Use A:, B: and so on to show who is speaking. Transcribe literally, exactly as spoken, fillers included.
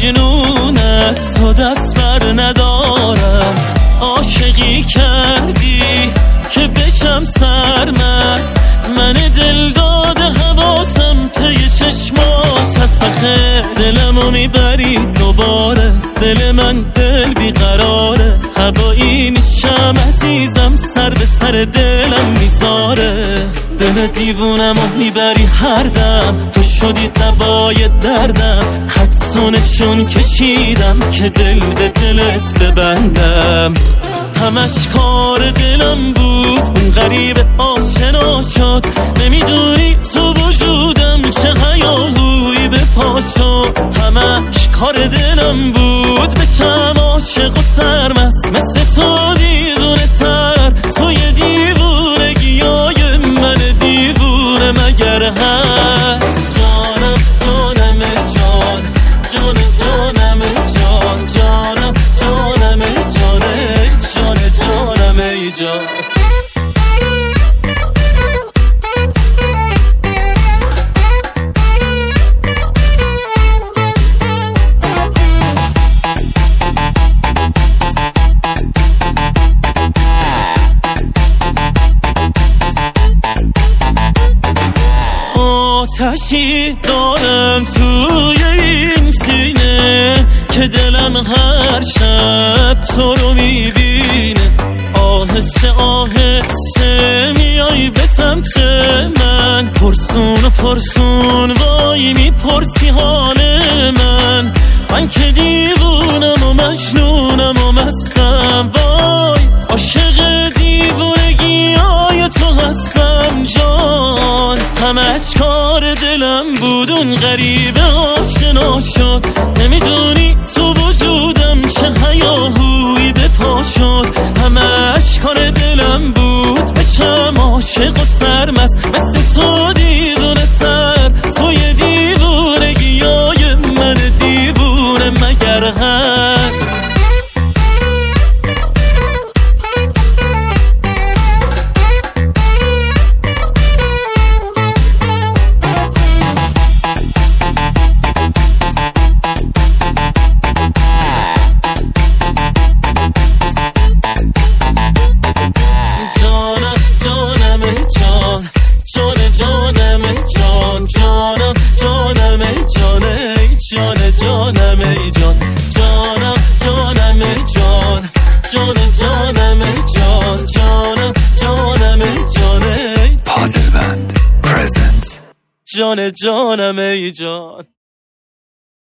A: مجنون از تو دست بر ندارم. عاشقی کردی که بشم سرمست، من دل داده حواسم پی چشمات سخه. دلمو میبری دوباره، دل من دل بیقراره. هوایی میشم عزیزم، سر به سر دلم میذاره. دل دیوونمو میبری هر دم، تو شدی دوای دردم. خدسونشون کشیدم که دل به دلت ببندم. همش کار دلم بود، اون غریب آشنا شد. نمیدونی تو وجودم چه هیاهویی به پا شد. همش کار دلم بود، بشم عاشق و سرمست مثل تو دیوونه تر. تو یه دیوونگیای من دیوونه مگر هست؟ جانم جانم جان، جان جانم جان، جانم جانم جانه، جان جانم ای جان. آتشی دارم توی این سینه که دلم هر شب تو رو میبینه. آهسته آهسته میای به سمت من، پرسون و پرسون وای میپرسی حال من. من که دیوونم و مجنونم و مستم، وای عاشق دیوونگی های تو هستم جان. همش کار دلم بود، اون غریبه آشنا شد. نمیدونی تو وجودم چه هیاهویی به پا شد. همش کار دلم بود، بشم عاشق و سرمست مثل تو دیوونه تر. تو یه دیوونگیای من دیوونه مگر هست؟ جانم جان، جانم جانم جانه، جان جانم ای جان. جانم جانم جان، جان جانم جان، جانم جانم جانه.
B: پازل بند پرزنت.
A: جان جانم ای جان.